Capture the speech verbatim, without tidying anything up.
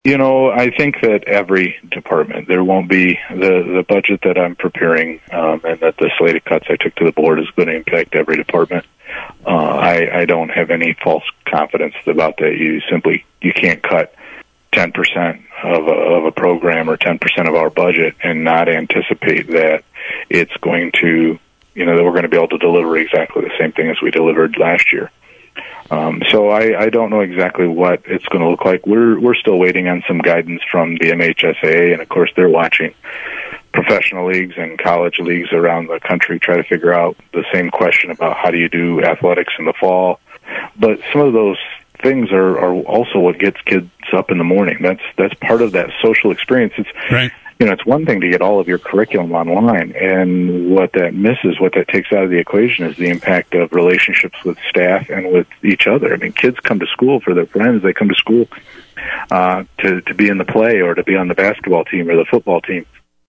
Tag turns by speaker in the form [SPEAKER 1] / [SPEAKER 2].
[SPEAKER 1] You know, I think that every department, there won't be the, the budget that I'm preparing um, and that the slated cuts I took to the board is going to impact every department. Uh, I, I don't have any false confidence about that. You simply, you can't cut ten percent of a, of a program or ten percent of our budget and not anticipate that it's going to, you know, that we're going to be able to deliver exactly the same thing as we delivered last year. Um, so I, I don't know exactly what it's going to look like. We're we're still waiting on some guidance from the M H S A A, and of course they're watching professional leagues and college leagues around the country try to figure out the same question about how do you do athletics in the fall. But some of those things are, are also what gets kids up in the morning. That's that's part of that social experience. It's
[SPEAKER 2] right.
[SPEAKER 1] You know, it's one thing to get all of your curriculum online, and what that misses, what that takes out of the equation is the impact of relationships with staff and with each other. I mean, kids come to school for their friends. They come to school uh, to, to be in the play or to be on the basketball team or the football team.